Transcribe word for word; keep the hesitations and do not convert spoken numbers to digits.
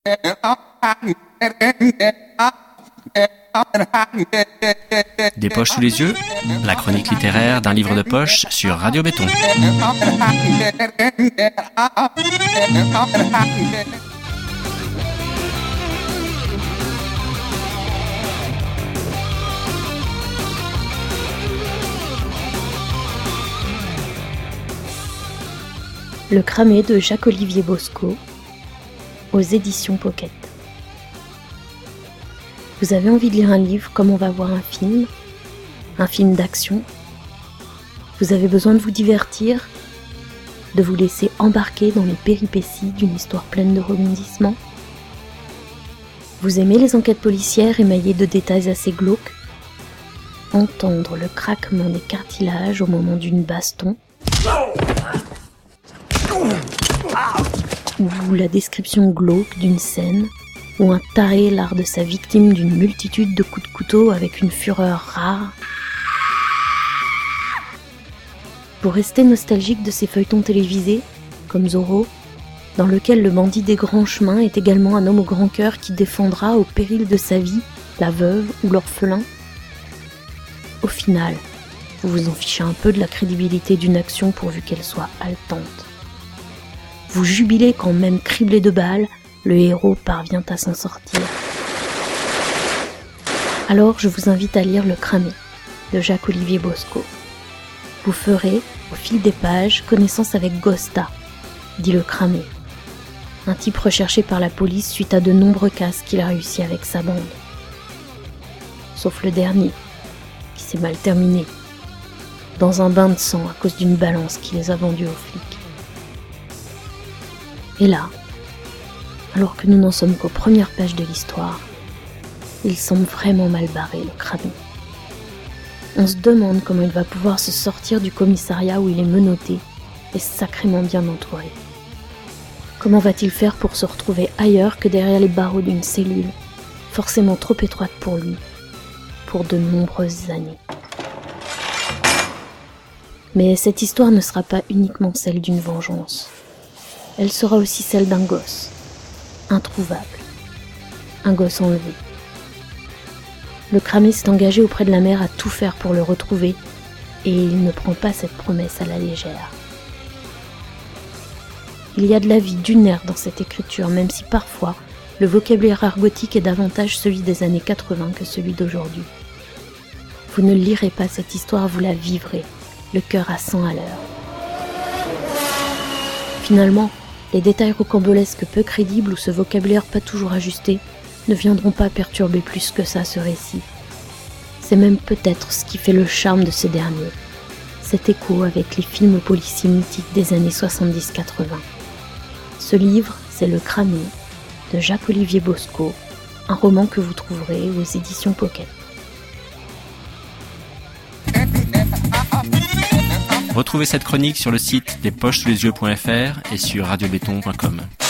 Des poches sous les yeux, la chronique littéraire d'un livre de poche sur Radio Béton. Le Cramé de Jacques-Olivier Bosco, aux éditions Pocket. Vous avez envie de lire un livre comme on va voir un film, un film d'action. Vous avez besoin de vous divertir, de vous laisser embarquer dans les péripéties d'une histoire pleine de rebondissements. Vous aimez les enquêtes policières émaillées de détails assez glauques, entendre le craquement des cartilages au moment d'une baston, ou la description glauque d'une scène où un taré larde sa victime d'une multitude de coups de couteau avec une fureur rare. Pour rester nostalgique de ces feuilletons télévisés, comme Zorro, dans lequel le bandit des grands chemins est également un homme au grand cœur qui défendra au péril de sa vie la veuve ou l'orphelin. Au final, vous vous en fichez un peu de la crédibilité d'une action pourvu qu'elle soit haletante. Vous jubilez quand même criblé de balles, le héros parvient à s'en sortir. Alors je vous invite à lire Le Cramé de Jacques-Olivier Bosco. Vous ferez, au fil des pages, connaissance avec Gosta, dit Le Cramé, un type recherché par la police suite à de nombreux casses qu'il a réussi avec sa bande. Sauf le dernier, qui s'est mal terminé, dans un bain de sang à cause d'une balance qui les a vendus aux flics. Et là, alors que nous n'en sommes qu'aux premières pages de l'histoire, il semble vraiment mal barré, le Cramé. On se demande comment il va pouvoir se sortir du commissariat où il est menotté et sacrément bien entouré. Comment va-t-il faire pour se retrouver ailleurs que derrière les barreaux d'une cellule, forcément trop étroite pour lui, pour de nombreuses années. Mais cette histoire ne sera pas uniquement celle d'une vengeance. Elle sera aussi celle d'un gosse, introuvable, un gosse enlevé. Le Cramé s'est engagé auprès de la mère à tout faire pour le retrouver, et il ne prend pas cette promesse à la légère. Il y a de la vie, du nerf dans cette écriture, même si parfois le vocabulaire argotique est davantage celui des années quatre-vingts que celui d'aujourd'hui. Vous ne lirez pas cette histoire, vous la vivrez, le cœur à cent à l'heure. Finalement, les détails rocambolesques peu crédibles ou ce vocabulaire pas toujours ajusté ne viendront pas perturber plus que ça ce récit. C'est même peut-être ce qui fait le charme de ce dernier, cet écho avec les films policiers mythiques des années soixante-dix quatre-vingts. Ce livre, c'est Le Cramé de Jacques-Olivier Bosco, un roman que vous trouverez aux éditions Pocket. Retrouvez cette chronique sur le site des poches sous les yeux point f r et sur radio béton point com.